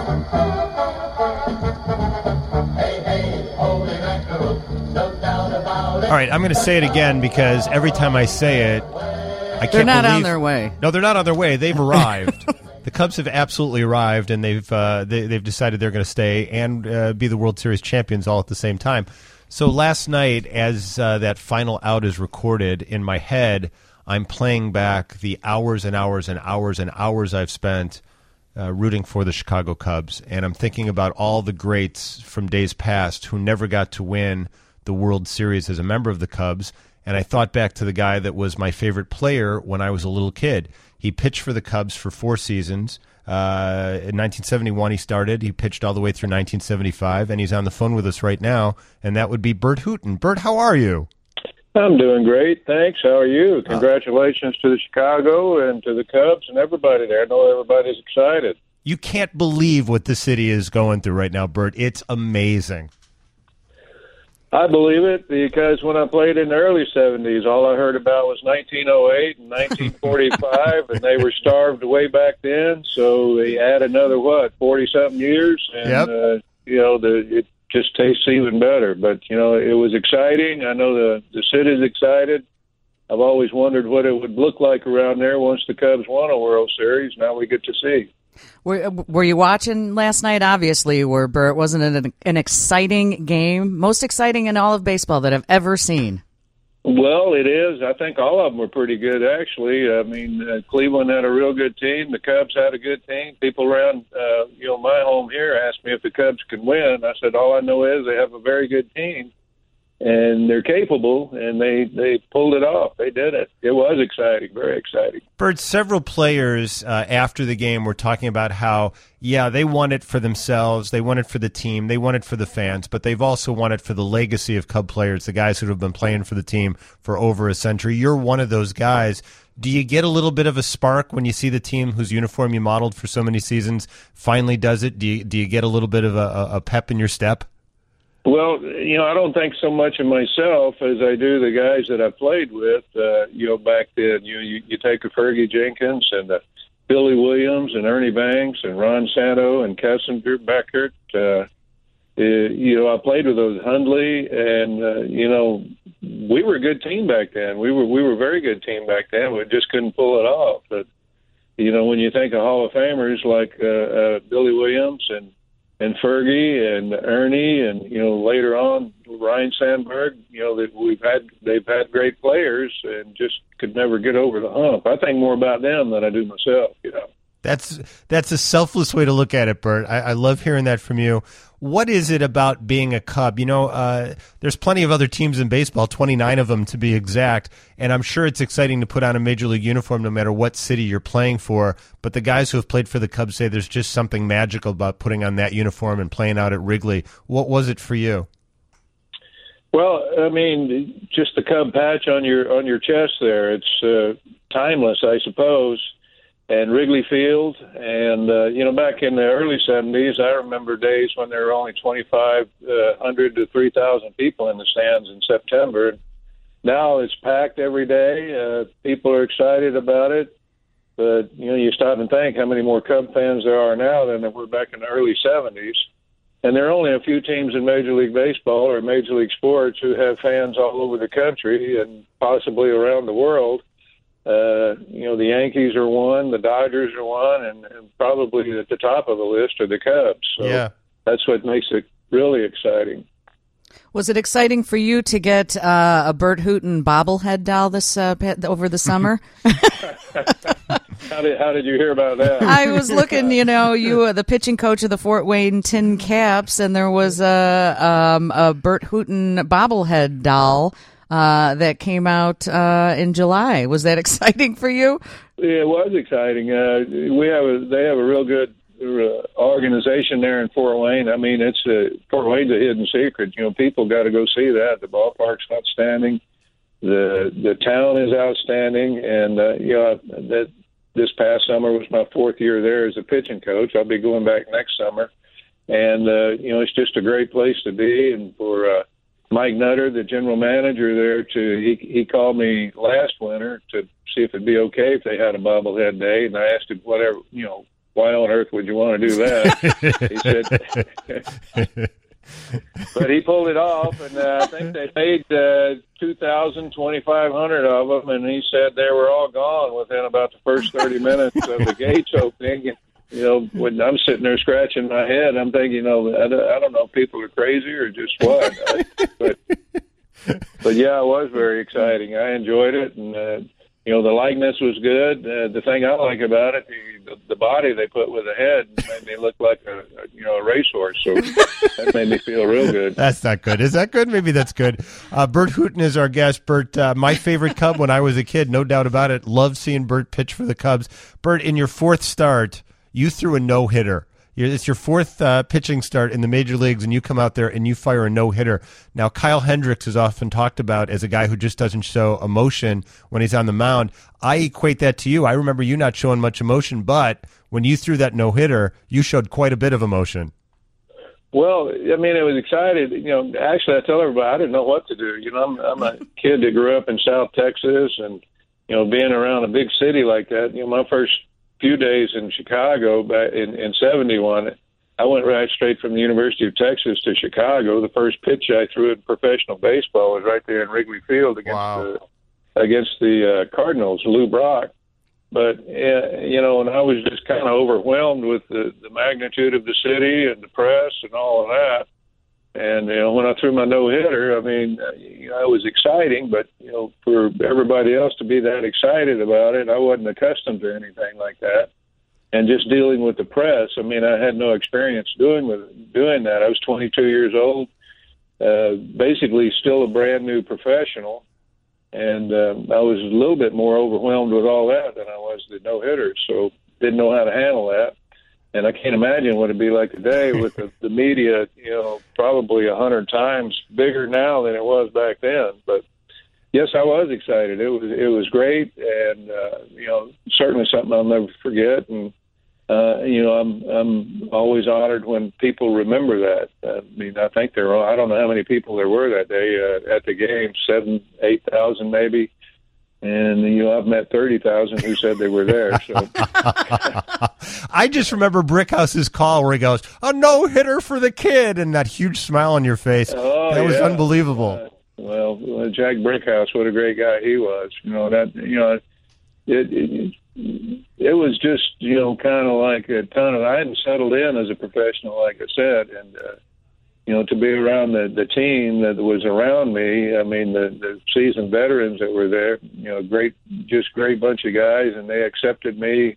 All right, I'm going to say it again because every time I say it, I can't They're not believe... on their way. No, they're not on their way. They've arrived. The Cubs have absolutely arrived, and they've decided they're going to stay and be the World Series champions all at the same time. So last night, as that final out is recorded, in my head, I'm playing back the hours and hours and hours and hours I've spent rooting for the Chicago Cubs, and I'm thinking about all the greats from days past who never got to win the World Series as a member of the Cubs, and I thought back to the guy that was my favorite player when I was a little kid. He pitched for the Cubs for 4 seasons. In 1971 he started. He pitched all the way through 1975, and he's on the phone with us right now, and that would be Bert Hooton. Bert, how are you? I'm doing great, thanks. How are you? Congratulations to the Chicago and to the Cubs and everybody there. I know everybody's excited. You can't believe what the city is going through right now, Bert. It's amazing. I believe it because when I played in the early 70s, all I heard about was 1908 and 1945, and they were starved way back then. So they add another, 40-something years, and, it just tastes even better. But, it was exciting. I know the city's excited. I've always wondered what it would look like around there once the Cubs won a World Series. Now we get to see. Were you watching last night? Obviously, Bert. Wasn't it an exciting game? Most exciting in all of baseball that I've ever seen. Well, it is. I think all of them were pretty good, actually. I mean, Cleveland had a real good team. The Cubs had a good team. People around, my home here asked me if the Cubs could win. I said, all I know is they have a very good team, and they're capable, and they pulled it off. They did it. It was exciting, very exciting. Bert, several players after the game were talking about how, they won it for themselves, they won it for the team, they won it for the fans, but they've also won it for the legacy of Cub players, the guys who have been playing for the team for over a century. You're one of those guys. Do you get a little bit of a spark when you see the team whose uniform you modeled for so many seasons finally does it? Do you get a little bit of a pep in your step? Well, I don't think so much of myself as I do the guys that I played with. Back then, you take a Fergie Jenkins and Billy Williams and Ernie Banks and Ron Santo and Kessinger, Beckert. I played with those Hundley, and we were a good team back then. We were a very good team back then. We just couldn't pull it off. But when you think of Hall of Famers like Billy Williams and Fergie and Ernie and later on Ryan Sandberg, they've had great players and just could never get over the hump. I think more about them than I do myself. That's a selfless way to look at it, Bert. I love hearing that from you. What is it about being a Cub? There's plenty of other teams in baseball, 29 of them to be exact, and I'm sure it's exciting to put on a Major League uniform no matter what city you're playing for, but the guys who have played for the Cubs say there's just something magical about putting on that uniform and playing out at Wrigley. What was it for you? Well, I mean, just the Cub patch on your chest there, it's timeless, I suppose. And Wrigley Field, and back in the early 70s, I remember days when there were only 2,500 to 3,000 people in the stands in September. Now it's packed every day. People are excited about it, but you stop and think how many more Cub fans there are now than there were back in the early 70s. And there are only a few teams in Major League Baseball or Major League Sports who have fans all over the country and possibly around the world. The Yankees are one, the Dodgers are one, and probably at the top of the list are the Cubs. So that's what makes it really exciting. Was it exciting for you to get a Bert Hooton bobblehead doll this over the summer? How did you hear about that? I was looking, you were the pitching coach of the Fort Wayne Tin Caps, and there was a Bert Hooton bobblehead doll that came out in July. Was that exciting for you? Yeah, it was exciting. They have a real good organization there in Fort Wayne. I mean, Fort Wayne's a hidden secret. People got to go see that. The ballpark's outstanding. The town is outstanding, and this past summer was my 4th year there as a pitching coach. I'll be going back next summer, and it's just a great place to be. And for Mike Nutter, the general manager there, he called me last winter to see if it'd be okay if they had a bobblehead day, and I asked him why on earth would you want to do that? He said, but he pulled it off, and I think they made 2,000, 2,500 of them, and he said they were all gone within about the first 30 minutes of the gates opening. And, when I'm sitting there scratching my head, I'm thinking, I don't know if people are crazy or just what. But yeah, it was very exciting. I enjoyed it, and the likeness was good. The thing I like about it, the body they put with the head made me look like a racehorse. So that made me feel real good. That's not good. Is that good? Maybe that's good. Bert Hooton is our guest. Bert, my favorite Cub when I was a kid, no doubt about it. Love seeing Bert pitch for the Cubs. Bert, in your fourth start, you threw a no-hitter. It's your fourth pitching start in the major leagues, and you come out there and you fire a no-hitter. Now, Kyle Hendricks is often talked about as a guy who just doesn't show emotion when he's on the mound. I equate that to you. I remember you not showing much emotion, but when you threw that no-hitter, you showed quite a bit of emotion. Well, I mean, it was excited. Actually, I tell everybody I didn't know what to do. I'm a kid that grew up in South Texas, and, being around a big city like that, my first few days in Chicago back in 71, I went right straight from the University of Texas to Chicago. The first pitch I threw in professional baseball was right there in Wrigley Field against the Cardinals, Lou Brock. But, and I was just kind of overwhelmed with the magnitude of the city and the press and all of that. And, when I threw my no-hitter, I mean, it was exciting, but, for everybody else to be that excited about it, I wasn't accustomed to anything like that. And just dealing with the press, I mean, I had no experience doing that. I was 22 years old, basically still a brand new professional. And I was a little bit more overwhelmed with all that than I was the no-hitter, so didn't know how to handle that. And I can't imagine what it'd be like today with the media, probably 100 times bigger now than it was back then. But yes, I was excited. It was great, and certainly something I'll never forget. And I'm always honored when people remember that. I mean, I think I don't know how many people there were that day at the game, 7,000, 8,000 maybe. And, I've met 30,000 who said they were there. So I just remember Brickhouse's call where he goes, a no-hitter for the kid, and that huge smile on your face. Oh, that was unbelievable. Well, Jack Brickhouse, what a great guy he was. It was just, kind of like a ton of, I hadn't settled in as a professional, like I said, and, to be around the team that was around me, I mean, the seasoned veterans that were there, great bunch of guys, and they accepted me,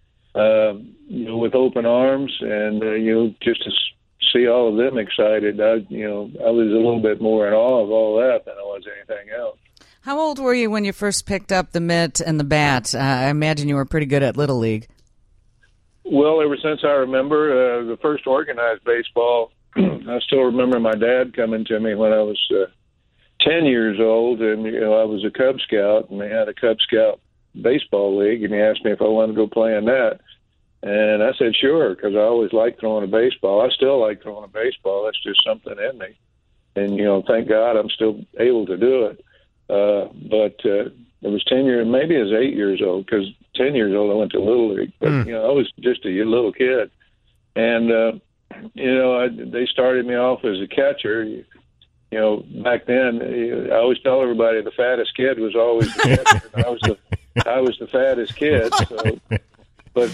with open arms, and, just to see all of them excited, I was a little bit more in awe of all that than I was anything else. How old were you when you first picked up the mitt and the bat? I imagine you were pretty good at Little League. Well, ever since I remember the first organized baseball, I still remember my dad coming to me when I was 10 years old, and I was a Cub Scout, and they had a Cub Scout baseball league, and he asked me if I wanted to go play in that. And I said, sure, because I always liked throwing a baseball. I still like throwing a baseball. That's just something in me. And, thank God I'm still able to do it. But it was 10 years, maybe I was 8 years old, because 10 years old I went to Little League. But, I was just a little kid. And, they started me off as a catcher. Back then, I always tell everybody the fattest kid was always the catcher. And I was the fattest kid. So, but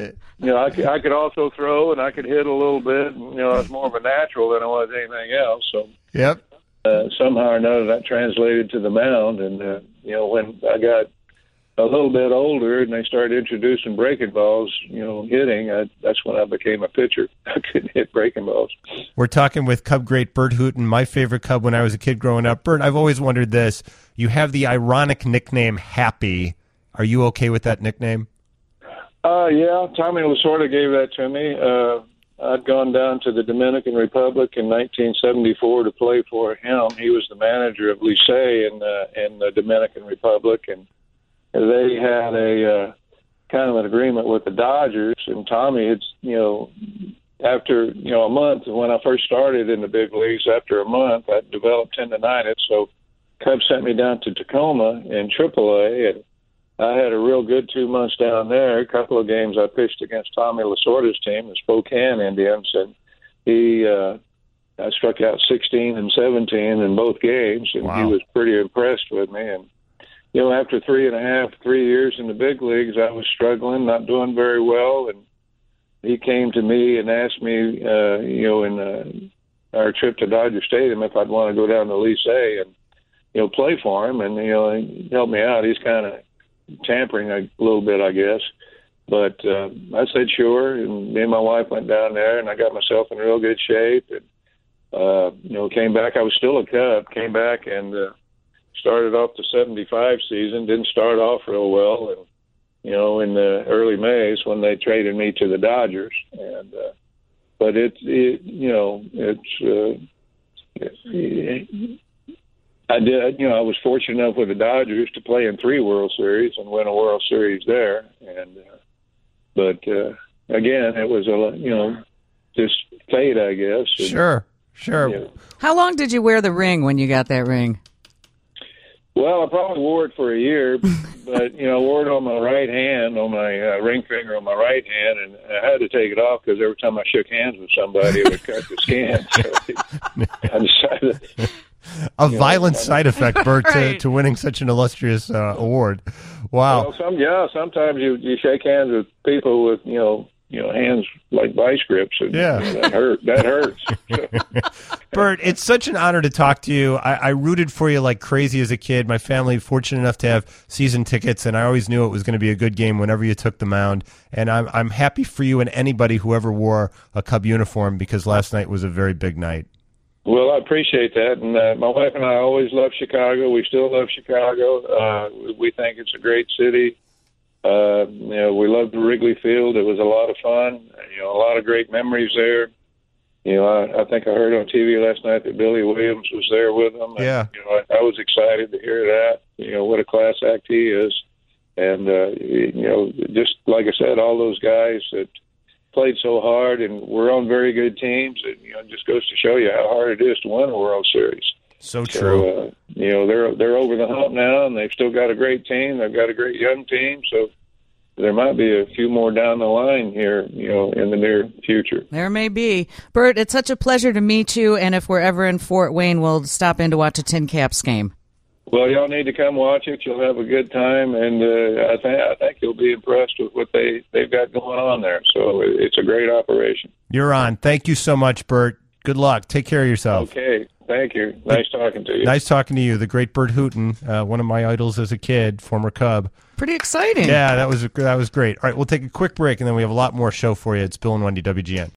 I could also throw, and I could hit a little bit. And, I was more of a natural than I was anything else. So yep. Somehow or another that translated to the mound. And when I got a little bit older and they started introducing breaking balls, hitting, that's when I became a pitcher. I couldn't hit breaking balls. We're talking with Cub great Bert Hooton, my favorite Cub when I was a kid growing up. Bert, I've always wondered this. You have the ironic nickname Happy. Are you okay with that nickname? Yeah, Tommy Lasorda gave that to me. I'd gone down to the Dominican Republic in 1974 to play for him. He was the manager of Licey in the Dominican Republic, and they had a kind of an agreement with the Dodgers, and Tommy had, after, a month, when I first started in the big leagues, after a month, I developed tendonitis, so Cubs sent me down to Tacoma in AAA, and I had a real good 2 months down there. A couple of games I pitched against Tommy Lasorda's team, the Spokane Indians, and I struck out 16 and 17 in both games, and Wow. he was pretty impressed with me. And after 3 years in the big leagues, I was struggling, not doing very well, and he came to me and asked me, in our trip to Dodger Stadium, if I'd want to go down to Lease A and play for him, and he helped me out. He's kind of tampering a little bit, I guess. But I said sure, and me and my wife went down there, and I got myself in real good shape. And came back. I was still a Cub. Came back and started off the '75 season. Didn't start off real well, and in the early Mays when they traded me to the Dodgers. And but I did. I was fortunate enough with the Dodgers to play in 3 World Series and win a World Series there. And but again, it was just fate, I guess. And, Sure. How long did you wear the ring when you got that ring? Well, I probably wore it for a year, but I wore it on my right hand, on my ring finger on my right hand, and I had to take it off because every time I shook hands with somebody, it would cut the skin. So I decided. A violent side effect, Bert, Right. to winning such an illustrious award. Wow. Well, sometimes you shake hands with people with hands like vice grips, and Yeah. that hurts. Bert, it's such an honor to talk to you. I rooted for you like crazy as a kid. My family fortunate enough to have season tickets, and I always knew it was going to be a good game whenever you took the mound. And I'm happy for you and anybody who ever wore a Cub uniform, because last night was a very big night. Well, I appreciate that, and my wife and I always loved Chicago. We still love Chicago. We think it's a great city. We loved Wrigley Field. It was a lot of fun. A lot of great memories there. I think I heard on TV last night that Billy Williams was there with them. And, Yeah. I was excited to hear that. What a class act he is. And, just like I said, all those guys that played so hard and were on very good teams. And, it just goes to show you how hard it is to win a World Series. So true. So, they're over the hump now, and they've still got a great team. They've got a great young team. So there might be a few more down the line here, in the near future. There may be. Bert, it's such a pleasure to meet you, and if we're ever in Fort Wayne, we'll stop in to watch a Tin Caps game. Well, y'all need to come watch it. You'll have a good time, and I think you'll be impressed with what they've got going on there. So it's a great operation. You're on. Thank you so much, Bert. Good luck. Take care of yourself. Okay. Thank you. Nice talking to you. Nice talking to you. The great Bert Hooton, one of my idols as a kid, former Cub. Pretty exciting. Yeah, that was great. All right, we'll take a quick break, and then we have a lot more show for you. It's Bill and Wendy, WGN.